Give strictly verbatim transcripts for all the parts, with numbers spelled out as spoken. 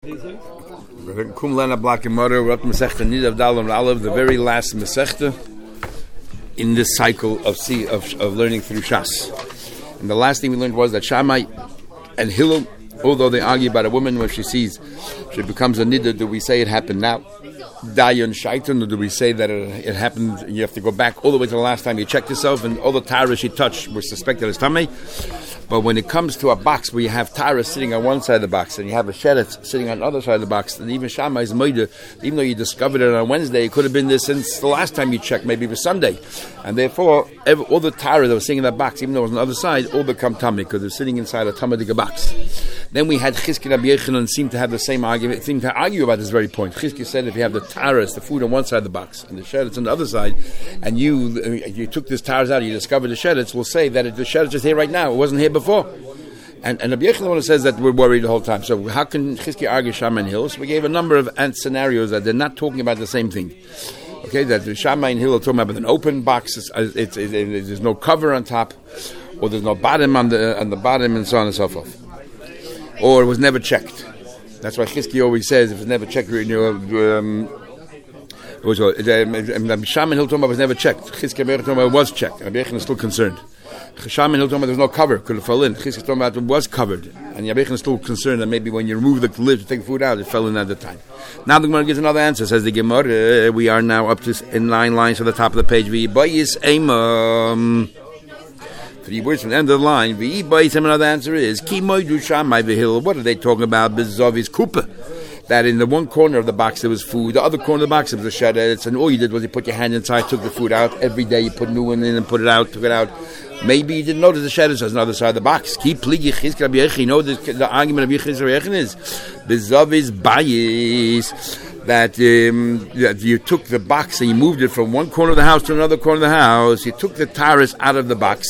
Kum lena black mother what Masechta Nid Avdalom Alav, the very last Masechta in this cycle of see of, of learning through Shas. And the last thing we learned was that Shammai and Hillel, although they argue about a woman when she sees she becomes a niddah, do we say it happened now? Dayan Shaitan, or do we say that it, it happened? You have to go back all the way to the last time you checked yourself, and all the taras she touched were suspected as tamei. But when it comes to a box where you have taras sitting on one side of the box and you have a sheretz sitting on the other side of the box, and even Shammai's moida, even though you discovered it on Wednesday, it could have been there since the last time you checked, maybe it was Sunday, and therefore every, all the taras that were sitting in that box, even though it was on the other side, all become tamei because they're sitting inside a tamei box. Then we had Chizki Rabbi Yochanan seem to have the same argument, seem to argue about this very point. Chizki said if you have the taras, the food on one side of the box, and the sheretz on the other side, and you you took this taras out, you discovered the sheretz, we'll say that it, the sheretz is here right now, it wasn't here before. And, and Rabbi Yochanan says that we're worried the whole time. So how can Chizki argue Shammai and Hillel? So we gave a number of scenarios that they're not talking about the same thing. Okay, that the Shammai and Hillel are talking about an open box, it's, it's, it, it, it, there's no cover on top, or there's no bottom on the on the bottom, and so on and so forth. Or it was never checked. That's why Chizki always says if it's never checked, you know, um, it was uh, Shammai and Hillel talking about was never checked. Chizki Rabbi Yochanan talking about it was checked. Rabbi Yochanan is still concerned. Shammai and Hillel talking about there's no cover, could have fallen in. Chizki talking about it was covered, and Rabbi Yochanan is still concerned that maybe when you remove the lid to take the food out, it fell in at the time. Now the Gemara gives another answer. Says the Gemara, uh, we are now up to in nine lines to the top of the page. V'yibayis eimam. Three words from the end of the line. V'yibayis eimam. Another answer is Ki moidu Shammai v'Hillel. What are they talking about? Bezovis kupa. That in the one corner of the box there was food, the other corner of the box there was a sheretz, and all you did was you put your hand inside, took the food out. Every day you put new one in and put it out, took it out. Maybe you didn't notice the sheretz was on the other side of the box. Keep pligi Chizki Rabbi Yochanan. You know the, the argument of Chizki Rabbi Yochanan is bezavis bayis, that um, that you took the box and you moved it from one corner of the house to another corner of the house. You took the taras out of the box.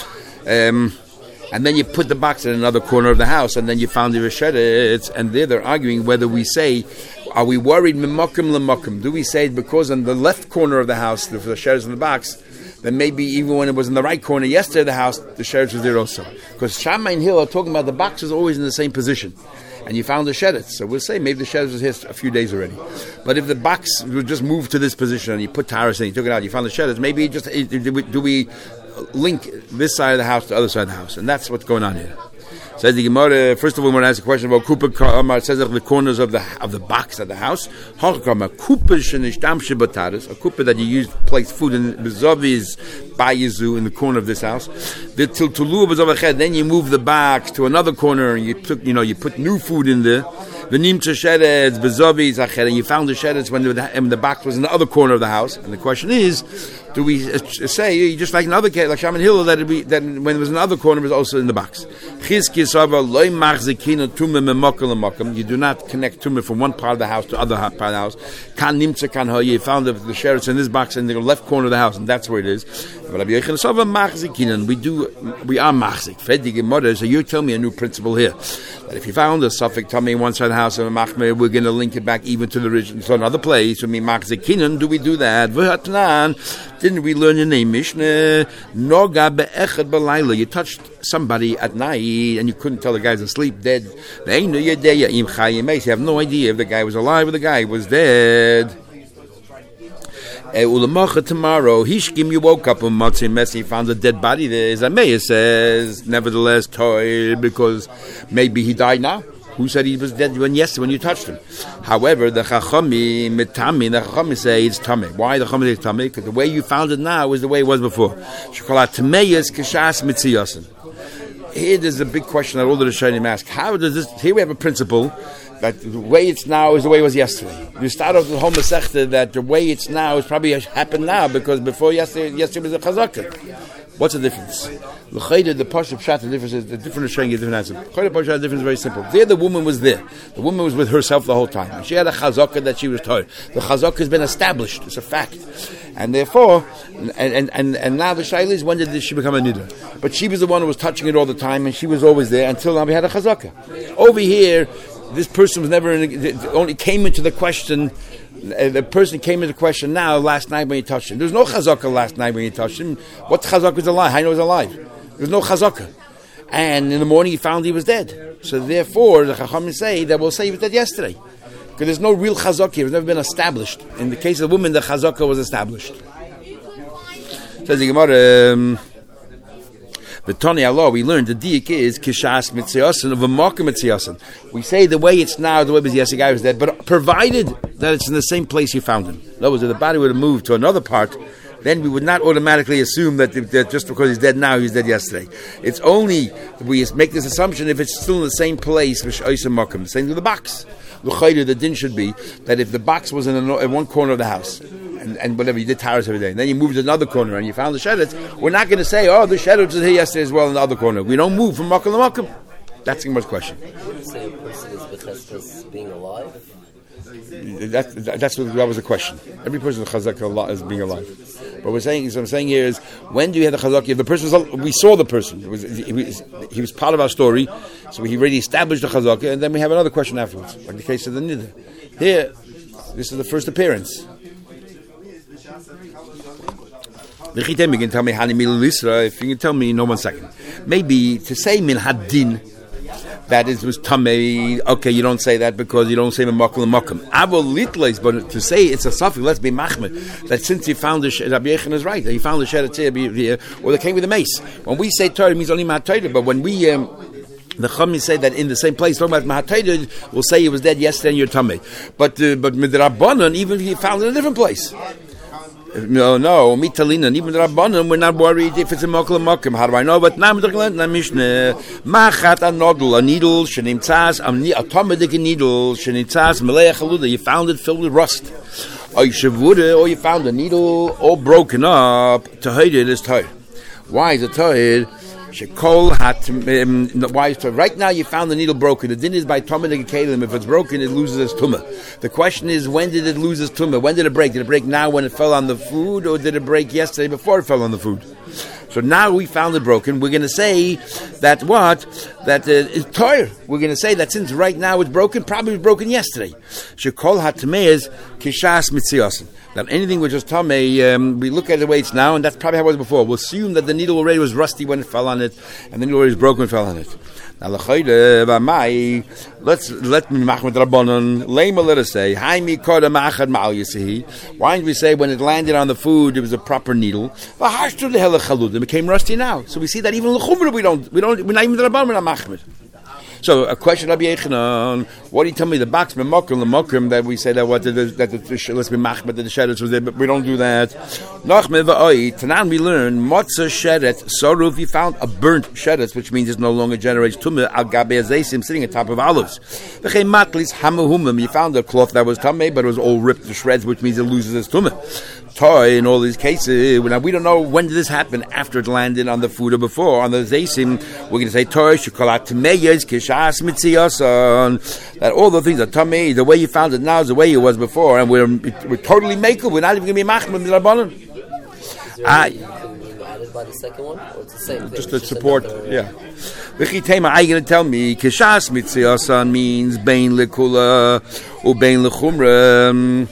Um, And then you put the box in another corner of the house, and then you found the sheretz, and there they're arguing whether we say, are we worried mimakim lemakim? Do we say because on the left corner of the house, the sheretz in the box, then maybe even when it was in the right corner yesterday of the house, the sheretz was there also? Because Shammai and Hillel are talking about the box is always in the same position, and you found the sheretz. So we'll say maybe the sheretz was here a few days already. But if the box would just move to this position, and you put taras in, you took it out, you found the sheretz, maybe just do we link this side of the house to the other side of the house, and that's what's going on here. Says the Gemara. First of all, we want to ask a question about kupa. It says that the corners of the of the box of the house. A kupa that you use to place food in bezaviz bayizu in the corner of this house. The tiltulu bezav. Then you move the box to another corner, and you took you know you put new food in there. The nimcha sheretz bezaviz acher, and you found the sheretz when the, when the box was in the other corner of the house. And the question is, do we say just like another case, like Shammai and Hillel, that it be that when it was in the other corner, it was also in the box? You do not connect tumah from one part of the house to other part of the house. Kan nimtza kan ha. You found the, the sheretz in this box in the left corner of the house, and that's where it is. We do, we are machzik. So you tell me a new principle here. That if you found a suffix tummy in one side of the house and a machmer, we're going to link it back even to the original, to another place. We mean machzikinan. Do we do that? Didn't we learn in the Mishnah? Noga be'echad b'layla. You touched somebody at night and you couldn't tell the guy's asleep, dead. You have no idea if the guy was alive or the guy was dead. Tomorrow, Hishkim, you woke up and Matzi Messi found a dead body there. Zameya says, nevertheless, toy, because maybe he died now. Who said he was dead when yesterday when you touched him? However, the Chachami mitami, the Chachami say it's tamei. Why the Chachami say it's tamei? Because the way you found it now is the way it was before. Shkolat tameyas kishas mitziyasin. Here, there's a big question that all the Rishonim ask. How does this? Here we have a principle that the way it's now is the way it was yesterday. You start off with the whole Masechta that the way it's now is probably happened now because before yesterday, yesterday was a chazakah. What's the difference? The Chayda, the Pashup Pshat, the difference is the different is showing you a different answer. Chayda Pashup Pshat, the difference is very simple. There, the woman was there. The woman was with herself the whole time. She had a chazakah that she was told. The chazakah has been established. It's a fact. And therefore, and and, and, and now the Shaila is when did she become a niddah? But she was the one who was touching it all the time, and she was always there until now we had a chazakah. Over here, this person was never in, it only came into the question. Uh, the person came into question now last night when you touched him. There was no chazakah last night when you touched him. What chazakah is alive? How do you know he's alive? There was no chazakah. and in the morning he found he was dead. So therefore, the Chachamim say that we'll say he was dead yesterday. Because there's no real chazaka here. It's never been established. In the case of the woman, the chazaka was established. Says the Gemara, um, the Tani Allah, we learned the diik is kishas mitziasan of a makom mitziasan. We say the way it's now, the way was yes, the guy was dead, but provided that it's in the same place you found him. In other words, if the body would have moved to another part, then we would not automatically assume that, that just because he's dead now, he's dead yesterday. It's only, we make this assumption if it's still in the same place, the same with the box. The din should be that if the box was in, a, in one corner of the house, and, and whatever, you did towers every day, and then you moved to another corner and you found the sheretz, we're not going to say, oh, the sheretz was here yesterday as well in the other corner. We don't move from makom to makom. That's the most question. Would you say a person is b'cheskas being alive? That, that, that's what that was the question. Every person is chazak is being alive. What we're saying is, what I'm saying here is, when do you have the chazak? If the person was, we saw the person. It was, he, was, he was part of our story, so we already established the chazak, and then we have another question afterwards, like the case of the niddah. Here, this is the first appearance. If you can tell me, if you can tell me, no one second. Maybe to say min hadin, that is was tamei. Okay, you don't say that because you don't say makom makom. Avol litleis, but to say it's a suffix, let's be machmed. That since he found the Rabbi Yechon is right, he found the sheretz here, or they came with the mace. When we say Torah, it means only mahatayda. But when we um, the Chachamim say that in the same place, talking about mahatayda, we'll say he was dead yesterday and you're tamei. But uh, but midrabanan, even if he found it in a different place. No, no, mitalina, and even the Rabbanim, we're not worried if it's a makom makom. How do I know? But now I'm talking about the Mishnah. Machat anodul, a needle, shenimtzas, a tomadik needle, shenimtzas, melech haluda. You found it filled with rust. Or you shavuda, or you found a needle all broken up. Tahid it is tahid. Why is it tahid? Shekol hat. Why is it right now? You found the needle broken. The din is by tomadik kalim. If it's broken, it loses its tumah. The question is, when did it lose its tumah? When did it break? Did it break now when it fell on the food, or did it break yesterday before it fell on the food? So now we found it broken. We're going to say that what? That uh, it's tired. We're going to say that since right now it's broken, probably it was broken yesterday. Shekol hatamei is kishas mitziasin. That anything which is tamei, um, we look at the way it's now, and that's probably how it was before. We'll assume that the needle already was rusty when it fell on it, and the needle already was broken when it fell on it. Now, let's let me machmed rabbanon. Lema, let us say, Haimi koda machad ma'al yisihi. Why didn't we say when it landed on the food it was a proper needle? V'hashtu lehelech halud. It became rusty now. So we see that even l'chumra we don't we don't we're not even the rabbanon we're not machmed. So a question, Rabbi Yechanan, what do you tell me? The box b'mokum, the mokum that we say that what that the, that the, let's be machmed that the sheretz was there, but we don't do that. Nachmed va'oi. Tanan we learn matzah sheretz. So if you found a burnt sheretz, which means it no longer generates tumah al gabe azeisim sitting on top of olives. V'chei matlis hamahumim. You found a cloth that was tamei, but it was all ripped to shreds, which means it loses its tumah. Toy in all these cases. Now we don't know when did this happen, after it landed on the food or before on the zeisim. We're going to say toy shikolat tameyes kishas mitziasan. That all the things are tamei. The way you found it now is the way it was before, and we're we're totally makel. We're not even going to be machmed midrabanan. Ah. By the second one, or it's the same thing? Just to support, yeah. V'chitema, are you going to tell me kishas mitziasan means bein lekula or bein lechumra?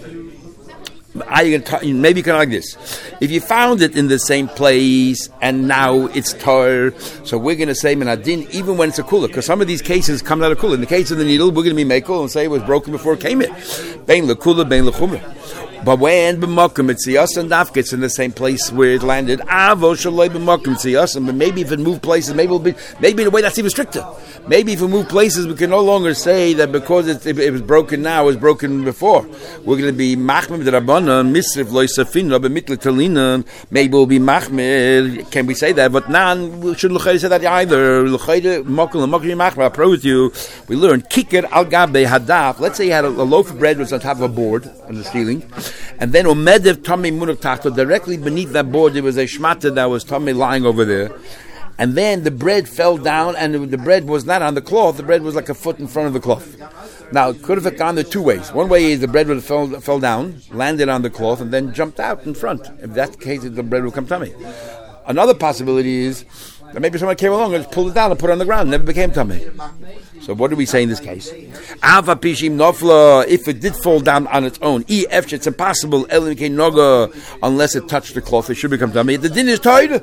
I can maybe you can like this. If you found it in the same place and now it's tar, so we're going to say menadin even when it's a kula, because some of these cases come out of kula. In the case of the needle, we're going to be mekel and say it was broken before it came in. Bein lekula, bein lechumra. But when b'makom it's and daf gets in the same place where it landed, avo shaloi b'makom tziyas, but maybe if it moved places, maybe it'll be maybe in a way that's even stricter. Maybe if we move places, we can no longer say that because it, it, it was broken now, it was broken before. We're going to be machmed rabbanan misrif lo yisafin rabbi mitli talinan. Maybe we'll be machmed. Can we say that? But nan we shouldn't say that either. L'chayde makom l'makom machmed. I pray with you. We learned kiker al gabe hadaf. Let's say you had a, a loaf of bread was on top of a board on the ceiling. And then umedev tamei munach tachto, directly beneath that board there was a shmata that was tamei lying over there. And then the bread fell down, and the bread was not on the cloth, the bread was like a foot in front of the cloth. Now, it could have gone there two ways. One way is the bread would have fell, fell down, landed on the cloth, and then jumped out in front. If that's the case, the bread will come tamei. Another possibility is that maybe someone came along and just pulled it down and put it on the ground, never became tamei. So what do we say in this case? Ava pishim nofla. If it did fall down on its own, e it's impossible. Elim noga, unless it touched the cloth, it should become tamei. The din is tied.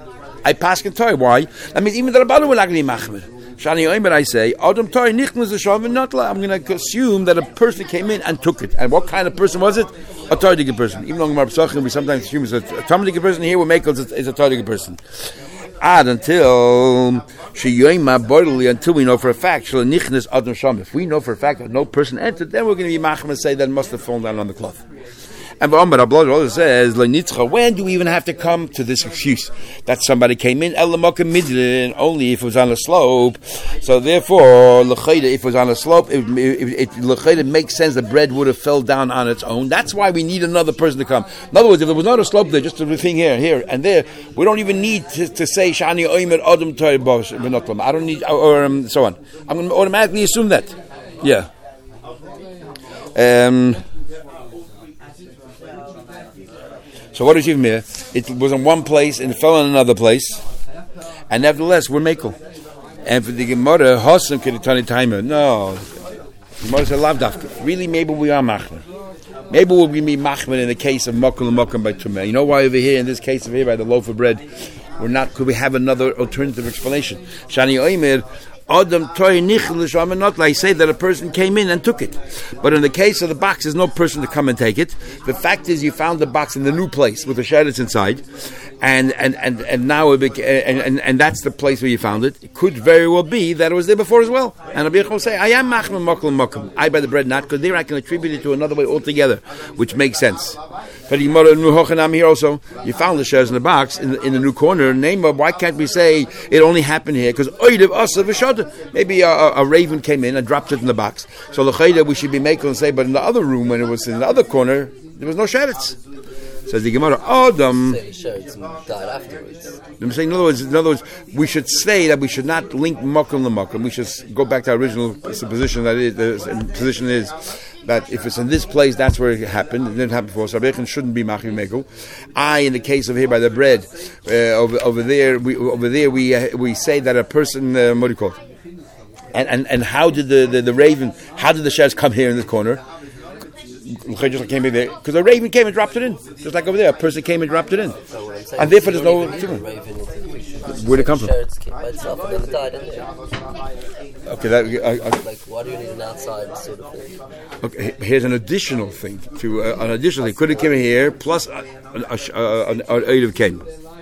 I pass can toy. Why? That means even the Rabbanan will not be machmer. Shani Omer, I say, Adam toy nichnas the shav not. I'm going to assume that a person came in and took it. And what kind of person was it? A tardige person. Even though Gemara Pesachim, we sometimes assume it's a tardige person. Here we make it is a tardige person. Add until she yoyma bodily, until we know for a fact shel nichnas adam sham. If we know for a fact that no person entered, then we're going to be machmer and say that it must have fallen down on the cloth. And Amar Abla says, when do we even have to come to this excuse that somebody came in? Only if it was on a slope. So therefore, if it was on a slope, it, it, it, it makes sense the bread would have fell down on its own. That's why we need another person to come. In other words, if there was not a slope there, just a thing here, here, and there, we don't even need to, to say Shani Oimer Adam Toy Bosh. I don't need, or um, so on. I'm going to automatically assume that. Yeah. Um. So what is even here? It was in one place and it fell in another place, and nevertheless we're mekel. And for the Gemara, Hosam Keditani Timer. No, Gemara said lav dafka. Really, maybe we are machmer. Maybe we'll be machmer in the case of mokul and mokam by tumah. You know why over here in this case over here by the loaf of bread, we're not? Could we have another alternative explanation? Shani Oimer. Adam toy nichel not like say that a person came in and took it, but in the case of the box, there's no person to come and take it. The fact is, you found the box in the new place with the sheretz inside, and and and and now it beca- and, and and that's the place where you found it. It could very well be that it was there before as well. And Rabbi Yechon will say, I am machmer mokal mokum. I buy the bread not because there I can attribute it to another way altogether, which makes sense. But the Gemara Nu Hochanam here also, you found the sheretz in the box in the, in the new corner. Name of why can't we say it only happened here? Because oidev asa v'shad. Maybe a, a, a raven came in and dropped it in the box. So l'chayda we should be making and say, but in the other room when it was in the other corner, there was no sheretz. Says the Gemara, Adam. Say the sheretz died afterwards. I'm saying, in other words, in other words, we should say that we should not link mokum to mokum. We should go back to our original position. That is, the position is that if it's in this place, that's where it happened. It didn't happen before. So Rebbeinu shouldn't be machim mekel. I, in the case of here by the bread, uh, over, over there, we over there we uh, we say that a person, uh, what do you call it? And, and and how did the, the, the raven, how did the sheretz come here in this corner? Just came in there because the raven came and dropped it in, just like over there. A person came and dropped it in, so and therefore there's no. Where'd it come from? By itself and never died in there. Okay, that. Uh, uh, like, why do you need an outside sort of thing? Okay, here's an additional thing. To uh, an additional thing, could have come here plus an oidev came.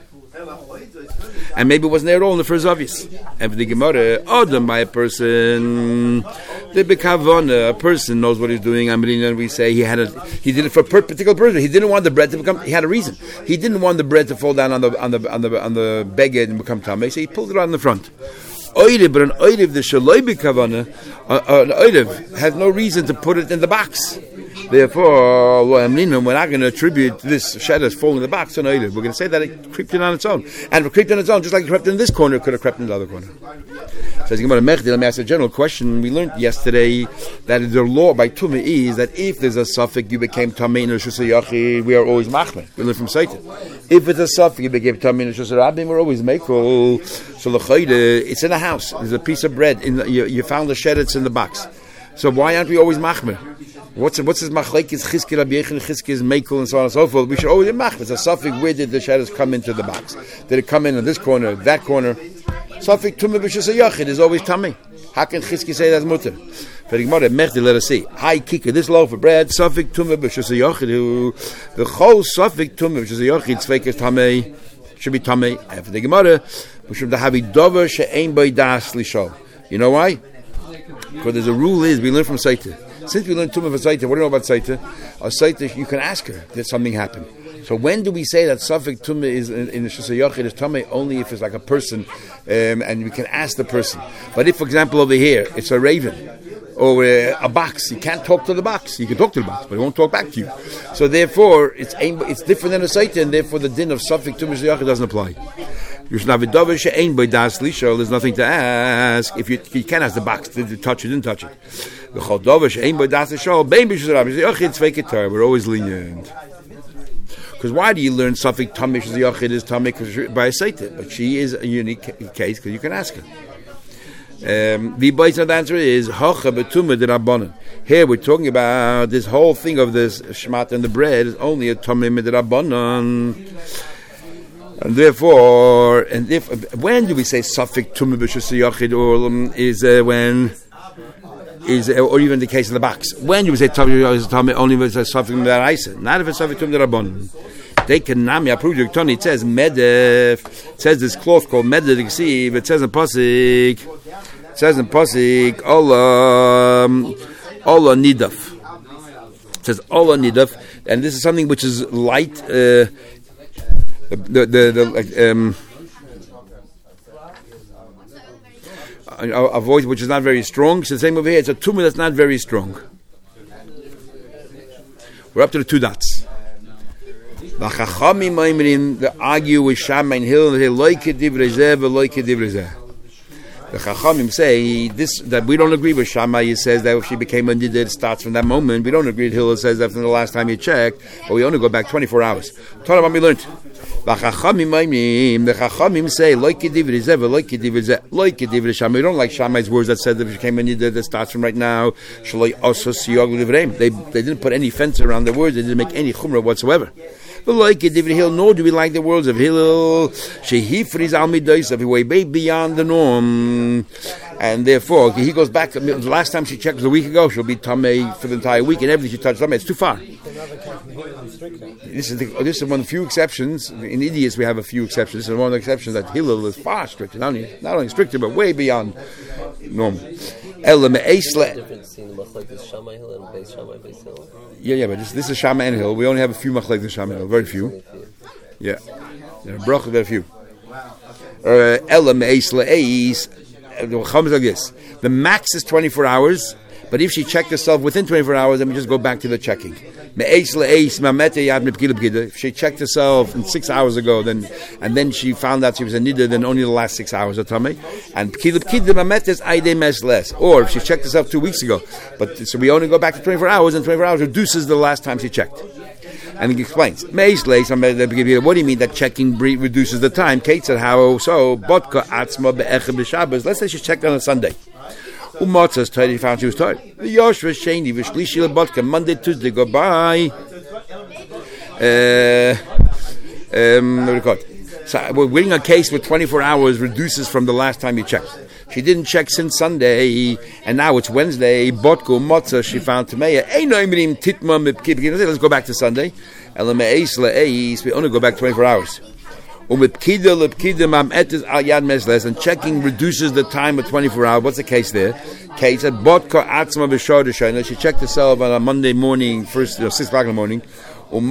And maybe it wasn't there at all in the first obvious. And for the Gemara, Adam by a person, the bekavona, a person knows what he's doing. I mean, and we say he had a, he did it for a particular person. He didn't want the bread to become. He had a reason. He didn't want the bread to fall down on the on the on the on the beged and become tamei. So he pulled it out in the front. Oidev, but an oidev, the shaloi bekavona, an oidev has no reason to put it in the box. Therefore, we're not going to attribute this sheretz falling in the box to an oidev. We're going to say that it crept in on its own. And it crept in on its own, just like it crept in this corner, it could have crept in the other corner. So, let me ask a general question. We learned yesterday that the law by Tumah is that if there's a suffix, you became Tamei in a Shusay Yachid, we are always Machmer. We learn from Satan. If it's a suffix, you became Tamei in a Shusay Rabbim, we're always Mekel. So, it's in a house. There's a piece of bread. In the, you, you found the sheretz in the box. So, why aren't we always Machmer? What's what's his machlekes Chizki Rabbi Yechon Chizki is mekel and so on and so forth. We should always mach. It's a suffix. Where did the shadows come into the box? Did it come in in this corner, that corner? Suffix tumah b'shus yachid is always tummy. How can Chizki say that's mutter? For the Gemara, Mechdi, let us see. Hi kika, this loaf of bread. Suffix tumah b'shus yachid. The whole suffix tumah b'shus yachid tzveikes tamei should be tamei. And for the Gemara, we should have a dover she'ein by das lishol. You know why? Because there's a rule is we learn from Saita. Since we learned Tumah of Saita, what do you know about Saita? A Saita, you can ask her that something happened. So when do we say that Safek Tumah is in, in the Shusay Yachid is Tumah only if it's like a person, um, and we can ask the person. But if, for example, over here, it's a raven, or uh, a box, you can't talk to the box. You can talk to the box, but it won't talk back to you. So therefore, it's it's different than a Saita, and therefore the din of Safek Tumah Shusay Yachid doesn't apply. You should have a davar she'ein by das lishol. There's nothing to ask. If you you can ask the box, did you touch it? Didn't touch it. The chol davar she'ein by das lishol. Bein b'shus rabbi. Yochid tzvei ketar. We're always lenient. Because why do you learn something tamish the yochid is tamik by a saita? But she is a unique case because you can ask her. Um, the basic answer is hocha betuma de rabbanan. Here we're talking about this whole thing of this shmat and the bread is only a tamim de rabbanan. And therefore, and if when do we say Safik Tumah B'Shus Yachid Olam is uh, when is uh, or even the case of the box? When do we say Tumah only with Safik Daraisa? Not if it's Safik Tumah Darabon. They can nami approve Tony. It says Medef. It says this cloth called Medef. It says in Pasik. It says in Pasik Allah Allah Nidaf. It says Allah Nidaf, and this is something which is light. Uh, The the the um, a, a voice which is not very strong. It's the same over here. It's a tumah that's not very strong. We're up to the two dots. The Chachamim Maimrim, they argue with Shammai and Hillel, and they say loike divrei zeh v'loike divrei zeh. The Chachamim say this, that we don't agree with Shammai. He says that if she became a niddah, it starts from that moment. We don't agree with Hillel. Says that from the last time you checked, but we only go back twenty-four hours. Tell them what we learned. The Chachamim, the Chachamim say, loike divrei zeh v'loike divrei zeh, loike divrei Shammai. We don't like Shammai's words that said that if she became a niddah, that starts from right now. Shaloi osos siyog livreim. They they didn't put any fence around the words. They didn't make any chumrah whatsoever. Nor do we like the words of Hillel. Shehifriz al midosav, he way beyond the norm, and therefore he goes back. The last time she checked was a week ago. She'll be tamei for the entire week, and everything she touched tamei. It's too far. This is the, this is one of the few exceptions. In idiots, we have a few exceptions. This is one of the exceptions that Hillel is far stricter, not only not only stricter but way beyond normal. Yeah, yeah, but this, this is Shammai and Hill. We only have a few machlekes in Shammai and Hill, very few. Yeah, yeah, bracha very few. Ella me'eis le'eis. The Chacham is like this: the max is twenty-four hours, but if she checked herself within twenty-four hours, then we just go back to the checking. Me'eis le'eis ma'mete yad mepkila b'kida. If she checked herself six hours ago, then and then she found out she was a niddah, then only the last six hours are tamei. And b'kila b'kida ma'mete is aydei mes less. Or if she checked herself two weeks ago, but so we only go back to twenty-four hours, and twenty-four hours reduces the last time she checked. And he explains, what do you mean that checking reduces the time? Kate said, how so? Let's say she checked on a Sunday. Umatzah's tired, he found she was tired. The Yosh was Shani, Vishlishi Labodka, Monday, Tuesday, go by. Uh, um, what do you call it? So we're winning a case where twenty-four hours reduces from the last time you checked. She didn't check since Sunday, and now it's Wednesday. Botko Motzah, she found Tameya. Let's go back to Sunday. We only go back twenty-four hours. And checking reduces the time of twenty-four hours. What's the case there? Kate said, she checked herself on a Monday morning, first, you know, six o'clock in the morning. Then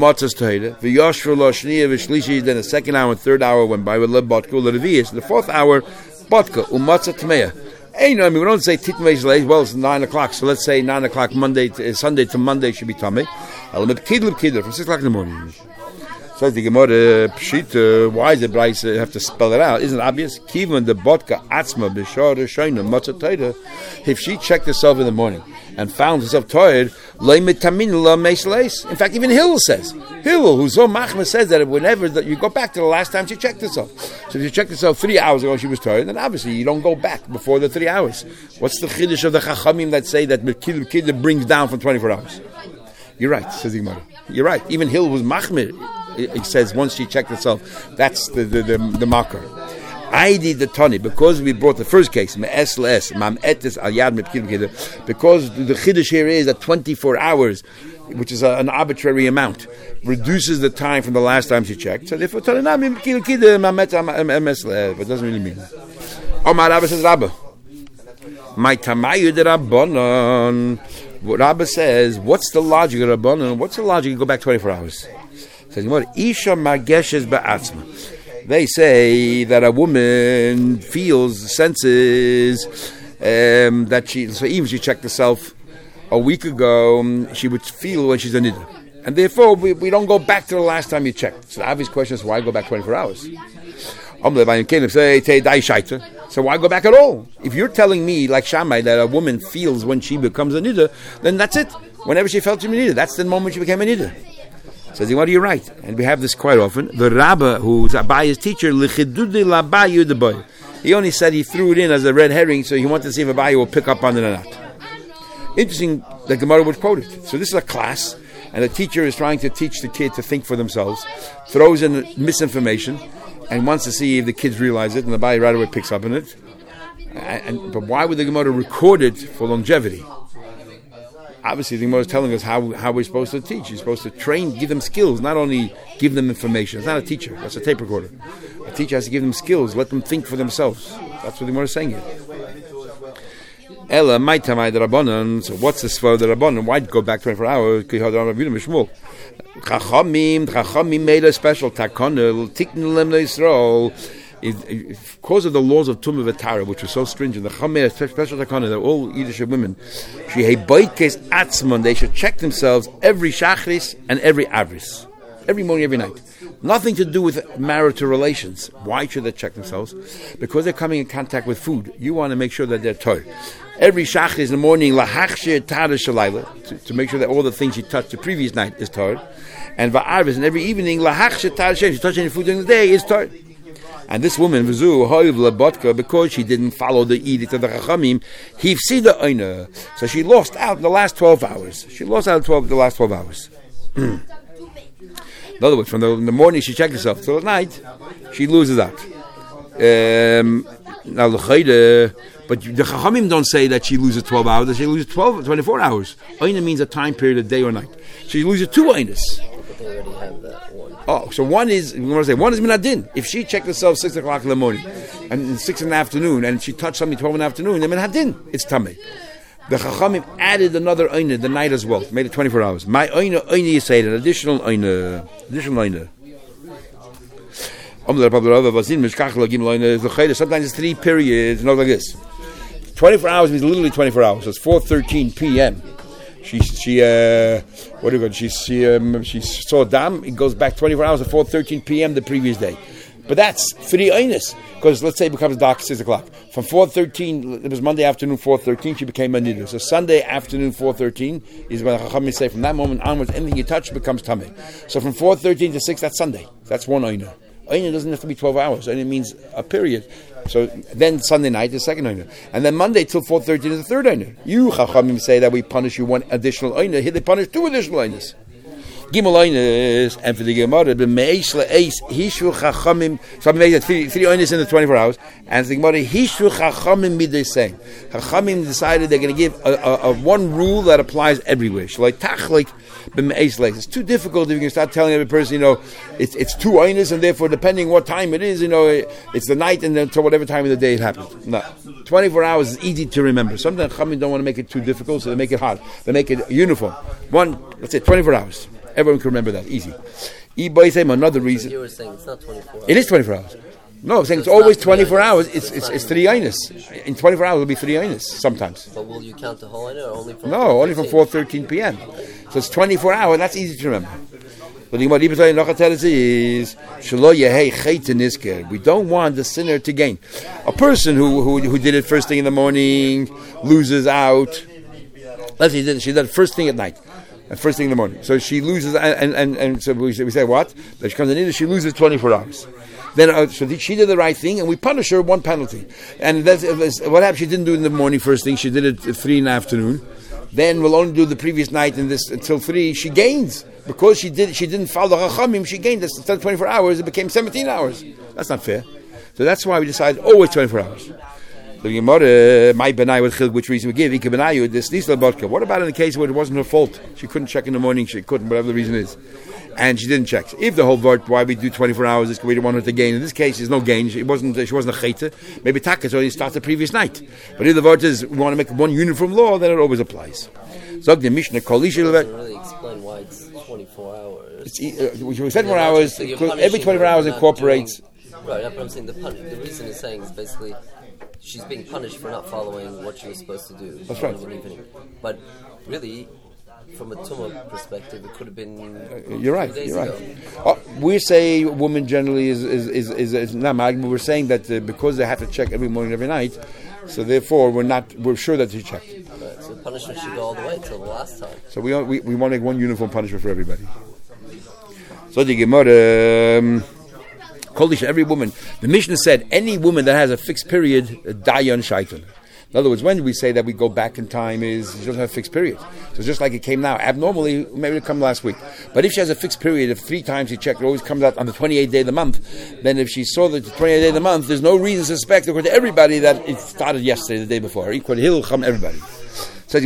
the second hour and third hour went by with the fourth hour, Botka, Umatzah Tmeya. Hey, no, I mean, we don't say Titmei late. Well, it's nine o'clock, so let's say nine o'clock Monday, to, Sunday to Monday should be Tamei. From six o'clock in the morning. So the Gemara Pshita, why does the Bryce have to spell it out? Isn't it obvious? Kivan the Botka Atzma B'Shar Shayna Matzah Taita. If she checked herself in the morning and found herself tired, in fact, even Hillel says, Hillel, who's so machma, says that whenever that you go back to the last time she checked herself. So if you checked herself three hours ago, she was tired, then obviously you don't go back before the three hours. What's the chiddush of the chachamim that say that Mekil Kid brings down from twenty-four hours? You're right, says the Gemara. You're right. Even Hillel was machmir. It says once she checked herself, that's the the, the, the marker. I did the Tani, because we brought the first case, because the chiddush here is that twenty-four hours, which is a, an arbitrary amount, reduces the time from the last time she checked. So therefore, it doesn't really mean that. Omar Rabba says, Rabba, my tamayu de Rabbanon. Rabba says, what's the logic of Rabbanon? What's the logic? You go back twenty-four hours. Says, Isha margeshes ba'atzma. They say that a woman feels, senses um, that she, so even if she checked herself a week ago, um, she would feel when she's a niddah. And therefore, we, we don't go back to the last time you checked. So the obvious question is, why go back twenty-four hours? So why go back at all? If you're telling me, like Shammai, that a woman feels when she becomes a niddah, then that's it. Whenever she felt she was a niddah, that's the moment she became a niddah. Says he, what are you right? And we have this quite often. The Rabbah, who's Abaya's teacher, he only said he threw it in as a red herring, so he wanted to see if Abaya will pick up on it or not. Interesting that Gemara would quote it. So this is a class, and the teacher is trying to teach the kid to think for themselves, throws in misinformation, and wants to see if the kids realize it, and the Abai right away picks up on it. And, and, but why would the Gemara record it for longevity? Obviously, the Gemara is telling us how, how we're supposed to teach. You're supposed to train, give them skills, not only give them information. It's not a teacher. That's a tape recorder. A teacher has to give them skills, let them think for themselves. That's what the Gemara is saying here. Ella, my tamai the Rabbanan. So what's this for the Rabbanan? Why go back twenty-four hours? Chachamim, Chachamim made a special takana, tikn lem Yisrael. Because of the laws of Tumah V'Tara, which were so stringent, the Chacham made a special takana that all Yiddish women, they should check themselves every shachris and every avris, every morning, every night. Nothing to do with marital relations. Why should they check themselves? Because they're coming in contact with food. You want to make sure that they're Torah. Every shachris in the morning, lahachshir Tara shalayla, to make sure that all the things you touched the previous night is Torah, and va'arvis, and every evening lahachshir Tara shalayla, if you touch any food during the day, is Torah. And this woman, Vizu, Hoiv Labotka, because she didn't follow the edict of the Chachamim, Hifsida Oina. So she lost out in the last twelve hours. She lost out in twelve, the last twelve hours. In other words, from the, in the morning she checked herself till at night, she loses out. Um, now, the but the Chachamim don't say that she loses twelve hours, she loses twelve, twenty-four hours. Oina means a time period of day or night. She loses two Oinas. But they already have that one. Oh, so one is, we want to say, one is minadin. If she checked herself six o'clock in the morning, and six in the afternoon, and she touched something twelve in the afternoon, then minadin, it's tamei. The Chachamim added another oina the night as well, made it twenty-four hours. My oina, oina you say, an additional oina, additional oina. Sometimes it's three periods, not like this. twenty-four hours means literally twenty-four hours. So it's four thirteen p.m. She she uh what do you call? She she um, she saw dam. It goes back twenty-four hours at four thirteen p.m. the previous day, but that's three oinus because let's say it becomes dark at six o'clock. From four thirteen, it was Monday afternoon four thirteen. She became a nidus. So Sunday afternoon four thirteen is when the Chachamim say from that moment onwards anything you touch becomes tamei. So from four thirteen to six, that's Sunday. That's one oina. Oina doesn't have to be twelve hours. Oina means a period. So then Sunday night is the second oina. And then Monday till four thirteen is the third oina. You, Chachamim, say that we punish you one additional oina. Here they punish two additional oinas. Gimel oinas, and for the Gemara, the me'esh le'eis, hishu Chachamim, so I'm making three, three oinas in the twenty-four hours, and the Gemara, hishu Chachamim midday saying. Chachamim decided they're going to give a, a, a one rule that applies everywhere. Shalai tachlik, it's too difficult if you can start telling every person, you know, it's it's two oinas, and therefore, depending what time it is, you know, it's the night and until whatever time of the day it happens. No. twenty-four hours is easy to remember. Sometimes Chachamim don't want to make it too difficult, so they make it hard. They make it uniform. One, let's say twenty-four hours. Everyone can remember that. Easy. Another reason. You were saying it's not twenty-four hours. It is twenty-four hours. No, I'm saying it's, it's always twenty-four hours. It's it's, it's three oinas. In twenty-four hours, it'll be three oinas sometimes. But will you count the whole oina or only from No, only from four thirteen p.m. So it's twenty-four hours. That's easy to remember. But the Gemara is we don't want the sinner to gain. A person who who, who did it first thing in the morning loses out. Let's say she did, she did it first thing at night. And first thing in the morning. So she loses, and and, and so we say, we say what? That she comes in, she loses twenty-four hours. Then uh, so she did the right thing, and we punish her one penalty. And that's, what happened? She didn't do it in the morning first thing. She did it at three in the afternoon. Then we'll only do the previous night and this until three. She gains because she did. She didn't follow Chachamim. She gained. That's instead of twenty-four hours, it became seventeen hours. That's not fair. So that's why we decided always twenty-four hours. The Gemara, my benai with chil, which reason we give? Ike benayu this nisla vodka. What about in the case where it wasn't her fault? She couldn't check in the morning. She couldn't, whatever the reason is, and she didn't check. If the whole vort, why we do twenty-four hours is because we don't want her to gain. In this case, there's no gain. She wasn't. She wasn't a chayta. Maybe taka so only starts the previous night. But if the vort is we want to make one uniform law, then it always applies. Zog the Mishnah kolish. Doesn't really explain why it's twenty-four hours. It's, uh, we said more hours. So every twenty-four hours incorporates. Doing, right, that's what I'm saying. The pun- the reason it's saying is basically. She's being punished for not following what she was supposed to do. That's right. But really, from a tumah perspective, it could have been. Uh, you're right. Days You're ago. right. Oh, we say women generally is is is is, is not mag, but we're saying that uh, because they have to check every morning, every night, so therefore we're not. We're sure that they check. Right, so punishment should go all the way till the last time. So we we we want to make one uniform punishment for everybody. So the Gemara. Um, Every woman. The Mishnah said any woman that has a fixed period, dayan shaitan. In other words, when we say that we go back in time is she doesn't have a fixed period. So just like it came now, abnormally, maybe it come last week. But if she has a fixed period of three times she checked, it always comes out on the twenty-eighth day of the month, then if she saw the twenty-eighth day of the month, there's no reason to suspect, according to everybody, that it started yesterday, the day before. Equal to Hilcham, everybody. The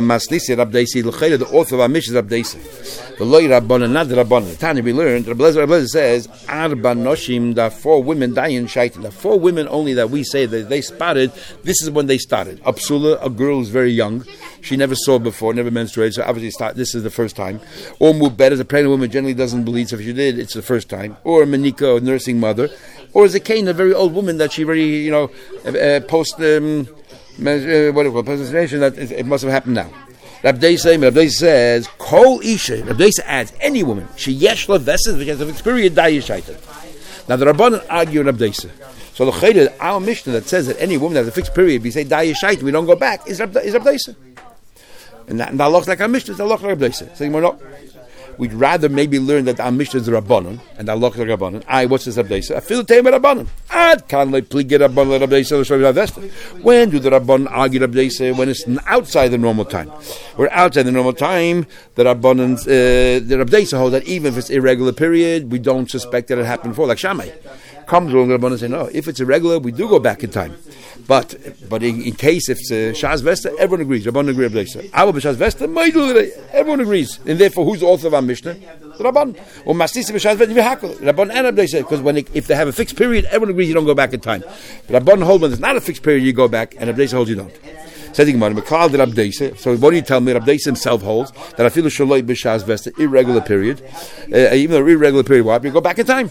author of our mission is Abdeisa. The lawyer Rabbanan, not the Rabbanan. The Tanya we learned, Rabbi Lezer says, Arba Noshim, there are four women dying shaitan. There are four women only that we say that they spotted. This is when they started. Absula, a girl who's very young. She never saw before, never menstruated, so obviously start, this is the first time. Or Mubed, as a pregnant woman generally doesn't bleed, so if she did, it's the first time. Or Manika, a nursing mother. Or as a Cain, a very old woman that she already, you know, uh, post... Um, Uh, what do you call it? Presentation that it, it must have happened now. Rabbi says, Kol Isha. Rabbi adds, any woman. She yeshla vesses, which has a fixed period, die yishaitan. Now the Rabbanan argue Rabbi. So the Chayda, our Mishnah that says that any woman that has a fixed period, we say die yishaitan, we don't go back, is Rabbi. Is Rabbi. And that, and that looks like our Mishnah, that looks like Rabbi. Saying we're not. We'd rather maybe learn that our Mishnah is the Rabbanon, and our Lach the Rabbanon. I, what's this Rabbeisa? I feel the time Rabbanon. Ad can they please get Rabbanon Rabbeisa? When do the Rabbanon argue Rabbeisa? When it's outside the normal time. We're outside the normal time. The Rabbanon, uh, the Rabbeisa hold that even if it's irregular period, we don't suspect that it happened before, like Shammai. Comes along, the Rabbanon say no. If it's irregular, we do go back in time. But but in, in case if it's uh, Shas Vesta, everyone agrees. Rabbanon agree Rabbeisa. Our Shas Vesta, everyone agrees. And therefore, who's the author of our Mishnah? The Rabban. Or Masisi b'Shas Vesta v'Hakol. Rabban and Rabbeisa. Because when it, if they have a fixed period, everyone agrees you don't go back in time. But Rabban hold when there's not a fixed period, you go back, and Rabbeisa holds you don't. Says the Gemara, Mekal the Rabbeisa. So what do you tell me? Rabbeisa himself holds that I feel a shaloi b'Shas Vesta, irregular period, uh, even though irregular period, why? You go back in time.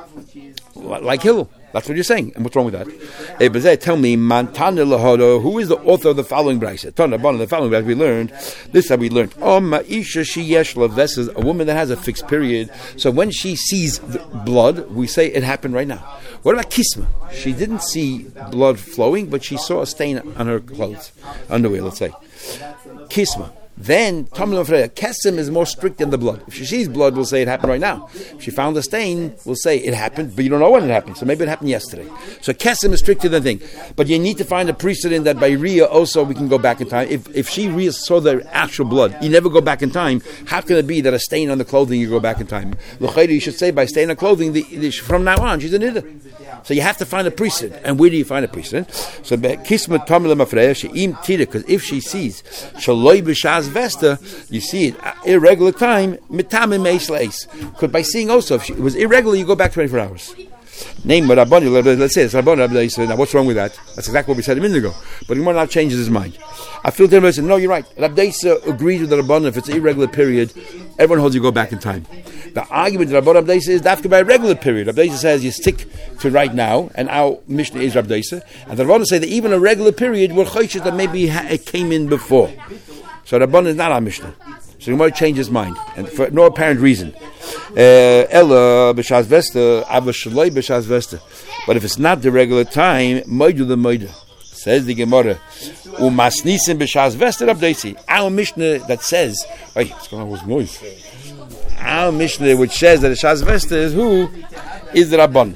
Like Hillel. That's what you're saying. And what's wrong with that? Hey, but tell me, Mantana Lahodo, who is the author of the following brayse? Tana Bana, the following brayse we learned. This is how we learned. Oh, Ma'isha Sheyesh Laves is a woman that has a fixed period. So when she sees the blood, we say it happened right now. What about Kisma? She didn't see blood flowing, but she saw a stain on her clothes, underwear, let's say. Kisma. Then, Kesem is more strict than the blood. If she sees blood, we'll say it happened right now. If she found a stain, we'll say it happened, but you don't know when it happened, so maybe it happened yesterday. So Kesem is stricter than thing. But you need to find a precedent that by Rhea also we can go back in time. If if she Rhea saw the actual blood, you never go back in time. How can it be that a stain on the clothing you go back in time? L'chayda, you should say by stain on clothing, the, the, from now on, she's an Ida. So you have to find a precedent. And where do you find a precedent? So Kisma Tamila Mafreya, She'im Tira, because if she sees Shaloi B'Shaz Vesta, you see it irregular time, Mitamim Meish Leis. Because by seeing also, if she, it was irregular, you go back twenty-four hours. Name what Rabbani, let's say it's Rabbani, Rabbani. Now what's wrong with that? That's exactly what we said a minute ago. But the Gemara now changes his mind. I feel to him, I said, no, you're right. Rabbeisa agrees with the Rabbani if it's an irregular period, everyone holds you go back in time. The argument that Rabbani Rabbeisa is after by a regular period. Rabbeisa says you stick to right now, and our Mishnah is Rabbeisa. And the Rabbani say that even a regular period, we're choishes that maybe it came in before. So Rabbani is not our Mishnah. So you might change his mind, and for no apparent reason. Ella b'shas vesta, ava shaloi b'shas vesta. But if it's not the regular time, moidu the moidu. Says the Gemara, umasnisim b'shas vesta rabdeisi. Our Mishnah that says, hey, what's going on with noise? Our Mishnah which says that the shas vesta is who is the Rabban.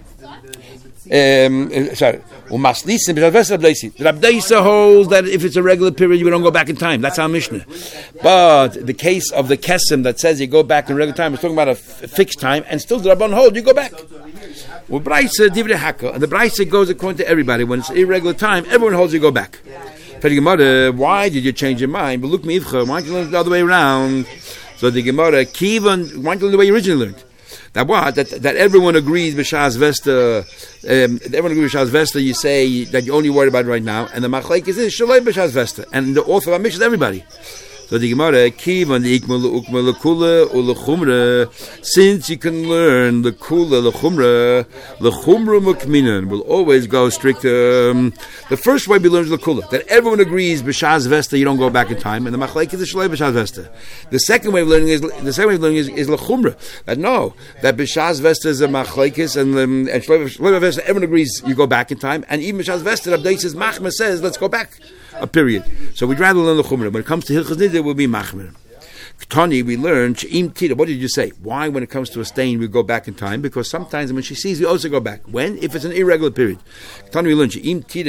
Um, sorry. The Rabbeisa holds that if it's a regular period, you don't go back in time. That's our Mishnah. But the case of the Kesem that says you go back in regular time, is talking about a f- fixed time, and still the Rabban holds you go back. Well, Braisa divrei haka, and the Braisa goes according to everybody. When it's irregular time, everyone holds you go back. Why did you change your mind? But look, why don't you learn it the other way around? So the Gemara, Kivan, why don't you learn the way you originally learned? That what? That that everyone agrees b'shas vesta. Um, everyone agrees b'shas vesta. You say that you're only worried about it right now, and the machlek is this shaloi b'shas vesta, and the author of our Mishnah is everybody. So the Gemara, kivan the ikma l'ukma l'kula u'l'chumra. Since you can learn the kula l'chumra, l'chumra mukminan will always go stricter. Um, the first way we learn is the kula, that everyone agrees b'shas vesta you don't go back in time, and the machlek is the shaloi b'shas vesta. The second way of learning is the second way of learning is, is l'chumra. That no, that b'shas vesta is a machlekes, and um, and shaloi b'shas vesta everyone agrees you go back in time, and even b'shas vesta Rabbi says machmer says let's go back a period. So we'd rather learn the chumrah. When it comes to hilchos nidre, we'll be machmer. Tani, we learned, what did you say? Why, when it comes to a stain, we go back in time? Because sometimes when she sees, we also go back. When? If it's an irregular period. Tani, we learned,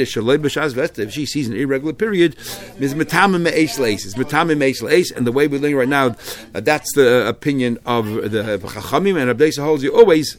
if she sees an irregular period, it's metame me'esh leis. It's metame me'esh leis. And the way we're learning right now, uh, that's the opinion of the Chachamim, and Abdeisa holds you always.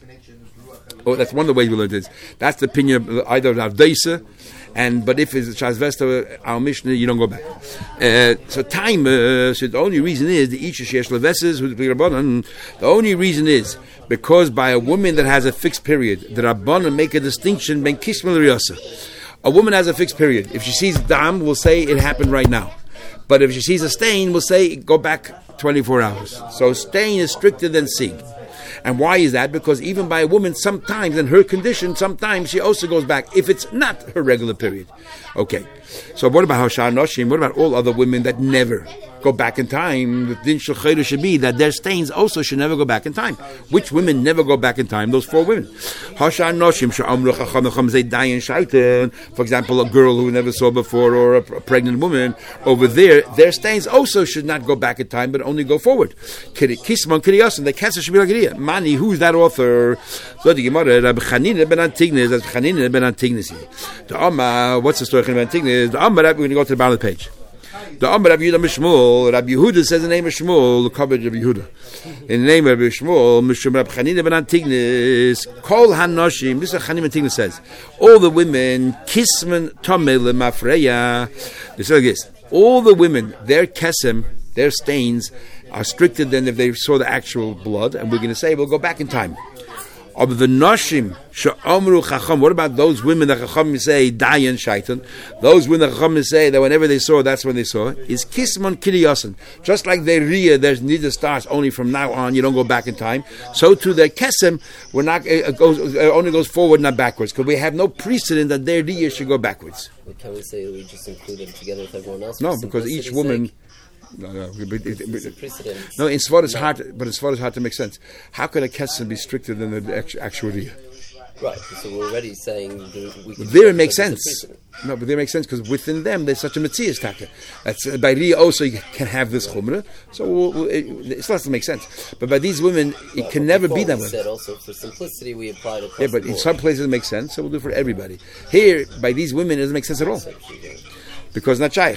Oh, that's one of the ways we learned this. That's the opinion of either of Abdeisa. And but if it's Shas Vesta, our Mishnah, you don't go back. Uh, so time. Uh, so the only reason is the Isha Shesh Leveses who the Rabbanan. The only reason is because by a woman that has a fixed period, the Rabbanan make a distinction between Kisma L'Riyasa. A woman has a fixed period. If she sees dam, we'll say it happened right now. But if she sees a stain, we'll say go back twenty-four hours. So stain is stricter than sig. And why is that? Because even by a woman, sometimes in her condition, sometimes she also goes back if it's not her regular period. Okay. So what about Hashar Noshim? What about all other women that never go back in time? The din shel chayru should be that their stains also should never go back in time. Which women never go back in time? Those four women. Hashar Noshim she'amru chacham chacham zay dayan shaitan. For example, a girl who never saw before, or a, a pregnant woman over there, their stains also should not go back in time, but only go forward. Kisman kiriyasan. The kesser should be like Kiriya. Mani, who's that author? So the Gemara, Rabbi Chanina ben Antignes. That's Chanina ben Antignes. The Amma, what's the story of ben Antignes? The Amma, we're going to go to the bottom of the page. The Amar Rabbi Yehuda Mishmul, Rabbi Yehuda says the name of Shmuel, the coverage of Yehuda. In the name of Rabbi Shmuel, Mishum Rabbi Chanina ben Antignes, Kol Hanoshim, this is what Chanina ben Antignes says. All the women, Kisman Tomei Lemafreya. This is like this. All the women, their kesem, their stains, are stricter than if they saw the actual blood, and we're going to say we'll go back in time. Of the Noshim she'amru chacham, what about those women that chacham say dayan shaitan? Those women that chacham say that whenever they saw, that's when they saw. Is kismon kiriyasan. Just like their riyah, there's neither starts only from now on. You don't go back in time. So to their kesem, we're not it goes it only goes forward, not backwards, because we have no precedent that their riyah should go backwards. But can we say we just include them together with everyone else? No, because each woman. Sake? No, no, it, it, it, no. In Svar it's hard, but in Svar it's hard to make sense. How could a kesem be stricter than the actual riyah? Right. So we're already saying we can there it makes sense. No, but there it makes sense because within them there's such a metzias taka. That's uh, by riyah also you can have this chumrah. So we'll, we'll, it, it starts to make sense. But by these women, it well, can never be that way. Said also for simplicity we applied it. Yeah, but in some places it makes sense. So we'll do it for everybody. Here, by these women, it doesn't make sense at all because not shaykh.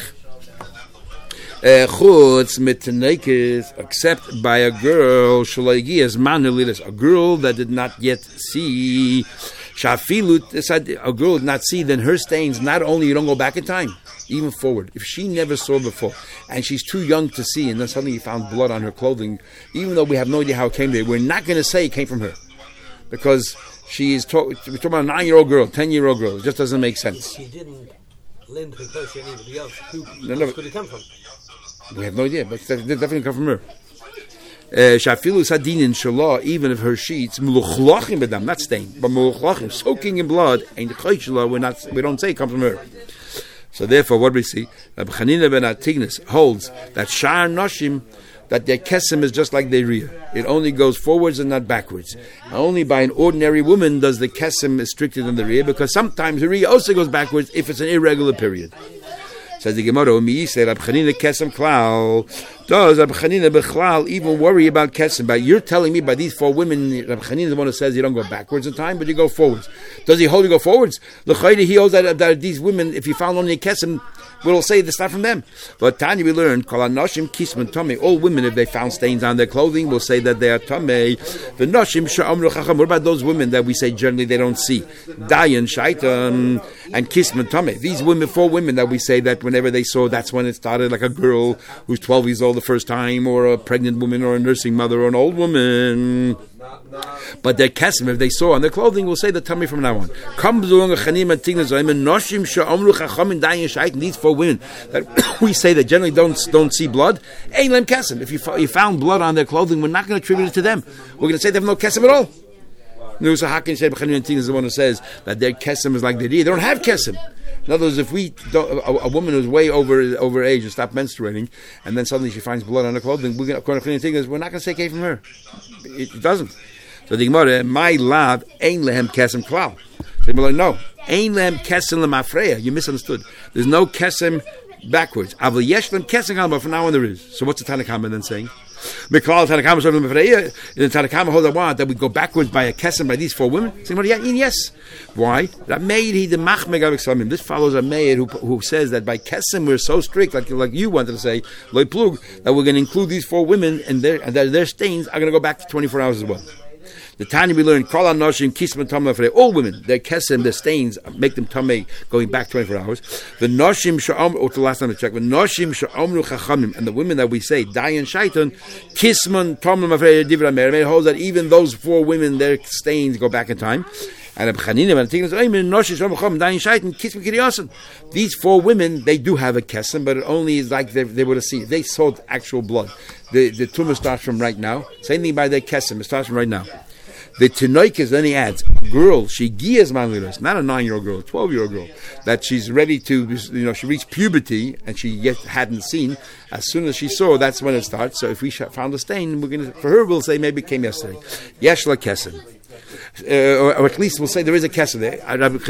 Chutz mit except by a girl, a girl that did not yet see. Shafilut, a girl did not see, then her stains, not only you don't go back in time, even forward. If she never saw before, and she's too young to see, and then suddenly you found blood on her clothing, even though we have no idea how it came there, we're not going to say it came from her. Because she is talk, we're talking about a nine-year-old girl, ten-year-old girl. It just doesn't make sense. She didn't lend her clothes to anybody else. Who no, no, could it come from? We have no idea, but it definitely come from her. Shafilu sadinin shalah, even if her sheets muluchlachim bedam, not stained, but muluchlachim, soaking in blood, and the chayshlah, we're not, we don't say it comes from her. So therefore, what do we see? Rabbi Chanina ben Antignes holds that shar noshim, that their kesem is just like their riyah. It only goes forwards and not backwards. Only by an ordinary woman does the kesem is stricter than the riyah, because sometimes the riyah also goes backwards if it's an irregular period. Says the Gemara, "Mi say Rab Chanina kesem klal." Does Rab Chanina bechlal even worry about kesem? But you're telling me by these four women, Rab Chanina is the one who says you don't go backwards in time, but you go forwards. Does he hold you go forwards? L'chayda he holds that, that these women, if you found only kesem, we'll say it's not from them. But Tanya we learned, kol hanoshim kisman tamei. All women, if they found stains on their clothing, will say that they are tamei. The noshim she'amru chacham. What about those women that we say generally they don't see? Dayan shaitan and kisman tamei. These women, four women that we say that whenever they saw, that's when it started, like a girl who's twelve years old the first time, or a pregnant woman, or a nursing mother, or an old woman. But their kesem, if they saw on their clothing, will say the tummy from now on. These four women that we say that generally don't don't see blood, ain't lem kesem. If you, you found blood on their clothing, we're not going to attribute it to them. We're going to say they have no kesem at all. No, so how can you say B'chanin is the one who says that their kesem is like the They don't have kesem. In other words, if we don't, a, a woman who's way over over age and stopped menstruating, and then suddenly she finds blood on her clothing, we're going to we're not going to say it came from her. It, it doesn't. So the Gemara, my love, ain't lehem kesem klal. So like, no, ain't lehem kesem lemafreya. You misunderstood. There's no kesem backwards. Avli yeshlem kesem, but from now on there is. So what's the Tanna Kama then saying? In the Tanna Kama hold that we go backwards by a kesem by these four women. Yes. Why? This follows a maid who, who says that by kesem we're so strict, like like you wanted to say, loy plug, that we're going to include these four women and their and their, their stains are going to go back to twenty-four hours as well. The Tanya we learned, Kol HaNoshim Kisman Tameh for all women, their kesem, their stains make them tameh going back twenty-four hours. The Noshim Sha'om, or the last time I checked, the Noshim Sha'omnu Chachamim, and the women that we say, Dayan Shaitan, Kisman Tameh Mafrei Divra Meir, holds that even those four women, their stains go back in time. And these four women, they do have a kesem, but it only is like they, they would have seen. They saw actual blood. The the tumor starts from right now. Same thing by their kesem, it starts from right now. The Tinoikas, then he adds, girl, she gias manliras, not a nine-year-old girl, a twelve-year-old girl, that she's ready to, you know, she reached puberty and she yet hadn't seen. As soon as she saw, that's when it starts. So if we found a stain, we're gonna, for her, we'll say maybe it came yesterday. Yeshla kesem. Uh, or, or at least we'll say there is a kesem there.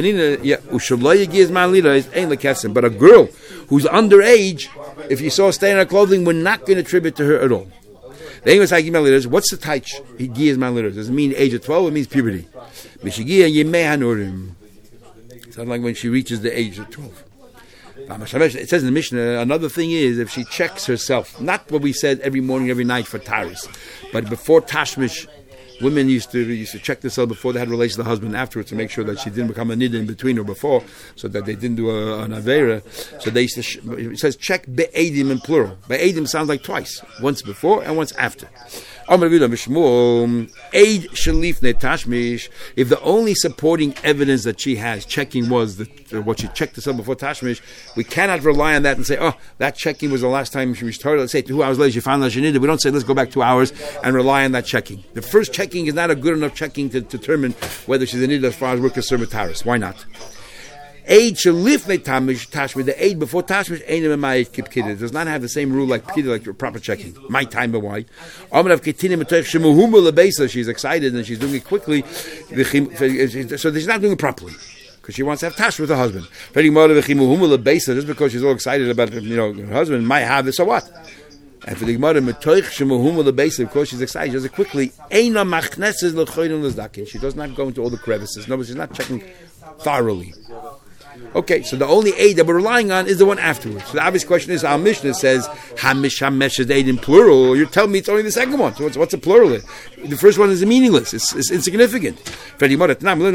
But a girl who's underage, if you saw a stain on her clothing, we're not going to attribute to her at all. The English like what's the taich? He gives man letters. Does it mean age of twelve? It means puberty. It's not like when she reaches the age of twelve. It says in the Mishnah, another thing is if she checks herself, not what we said every morning, every night for Taris, but before Tashmish, women used to used to check themselves before they had relations with the husband afterwards to make sure that she didn't become a nida in between or before, so that they didn't do a, an avera. So they used to sh- it says check be'edim in plural. Be'edim sounds like twice, once before and once after. If the only supporting evidence that she has checking was the, what she checked herself before Tashmish, we cannot rely on that and say, oh, that checking was the last time she started. Let's say two hours later she found out she needed. We don't say let's go back two hours and rely on that checking. The first checking is not a good enough checking to, to determine whether she's a nida as far as we're concerned with Taris. Why not? Aid shalifnei tamish tashmish, the aid before tashmish ain't a ma'id kipkida. It does not have the same rule like pkida, like your proper checking. My time, but why? She's excited and she's doing it quickly, so she's not doing it properly because she wants to have tash with her husband. Just because she's all excited about, you know, her husband might have this, so what? And for the Gemara, of course, she's excited. She does it quickly. She does not go into all the crevices. No, she's not checking thoroughly. Okay, so the only aid that we're relying on is the one afterwards. So the obvious question is, our Mishnah says, Hamish Hamesh is aid in plural. You're telling me it's only the second one. So what's, what's a plural? The first one is meaningless. It's, it's insignificant. If you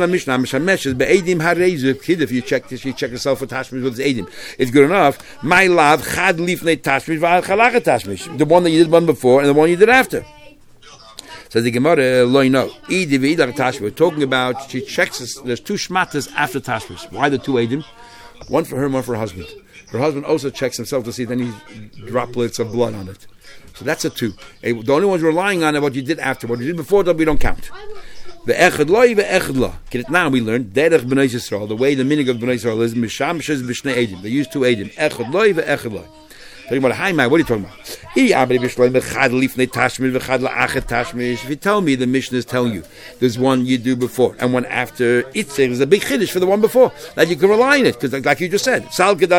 check this, you check yourself for tashmish with aidim. It's good enough. My love, chad lifnei tashmish v'al tashmish. The one that you did one before and the one you did after. Says the Gemara, loy no. We're talking about, she checks, there's two shmatas after tashmish. Why the two aidim? One for her, one for her husband. Her husband also checks himself to see if any droplets of blood on it. So that's a two. The only ones relying on are what you did after. What you did before, that we don't count. The echad loy, the echad lo. Now we learned, derech b'nai Yisrael, the way the meaning of b'nai Yisrael is, mishamshes b'shnei aidim. They use two aidim. Echad loy, the echad lo. Talking about, hi, what are you talking about? If you tell me the Mishnah is telling you there's one you do before and one after, it's there's a big chiddush for the one before that you can rely on it, because like you just said,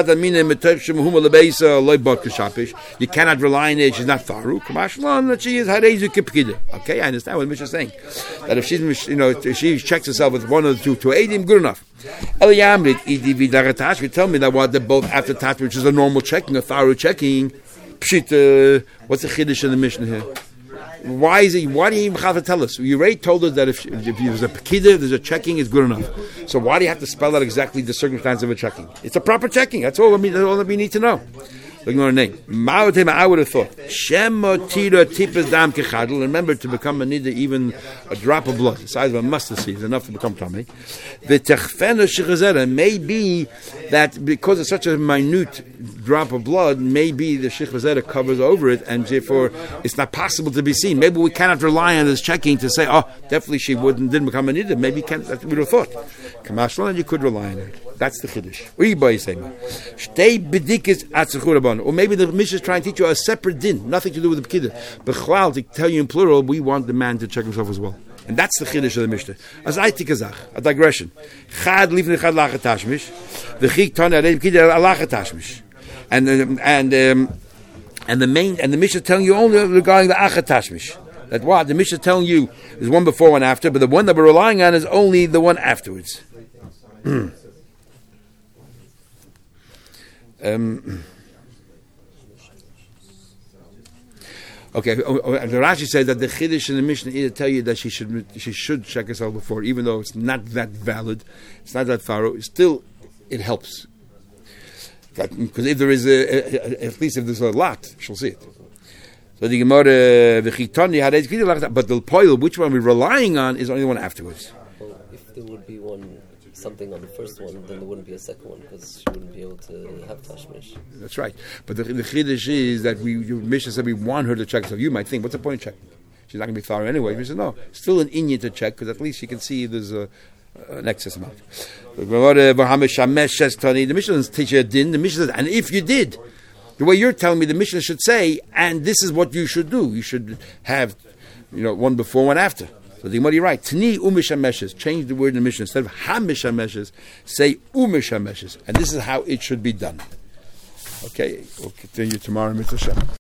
you cannot rely on it. She's not faru. That she is harezu kipkida. Okay, I understand what the Mishnah is saying. That if she's, you know, if she checks herself with one of the two to eidim, good enough. You tell me that what they're both after tashmish, which is a normal checking, a thorough checking. Pshita, what's the chiddush in the Mishnah here? Why is it? Why do you even have to tell us? You already told us that if, if there's a pekida, there's a checking, it's good enough. So why do you have to spell out exactly the circumstance of a checking? It's a proper checking. That's all. That's all that we need to know. Look at our name. I would have thought. Remember, to become a nida, even a drop of blood, the size of a mustard seed, is enough to become tummy. The techfena shechazera may be that because it's such a minute drop of blood, maybe the shechazera covers over it, and therefore it's not possible to be seen. Maybe we cannot rely on this checking to say, oh, definitely she wouldn't didn't become a nida. Maybe can't, that we would have thought. Kamashlan, you could rely on it. That's the chiddush. Or maybe the Mishnah is trying to teach you a separate din, nothing to do with the pekida. But to tell you in plural, we want the man to check himself as well. And that's the chiddush of the Mishnah. As I take a digression. Chad lifnei chad lachat tashmish. The chik tana reim pekida alachat tashmish. and um, and um, and the main and the Mishnah is telling you only regarding the Achat Tashmish. That what the Mishnah is telling you is one before, one after, but the one that we're relying on is only the one afterwards. um, Okay, the Rashi said that the Chiddush in the Mishnah is to tell you that she should she should check herself before, even though it's not that valid, it's not that thorough. Still, it helps. Because if there is a, a, at least if there's a lot, she'll see it. So the Gemara, the Chitoni, but the Poil, which one we're relying on, is only the one afterwards. Well, if there would be one something on the first one, then there wouldn't be a second one because she wouldn't be able to have tashmish. That's right. But the, the chiddush is that we, Mishnah said we want her to check. So you might think, what's the point of checking? She's not going to be thorough anyway. We said, no, still an inyan to check because at least she can see there's a, an excess amount. The Mishnah doesn't teach you a din. The Mishnah says, and if you did, the way you're telling me, the Mishnah should say, and this is what you should do. You should have, you know, one before, one after. So the Gemara, right? Tni umishameshes. Change the word in the Mishnah. Instead of hamishameshes, say umishameshes. And this is how it should be done. Okay, we'll continue tomorrow, Mister Shem.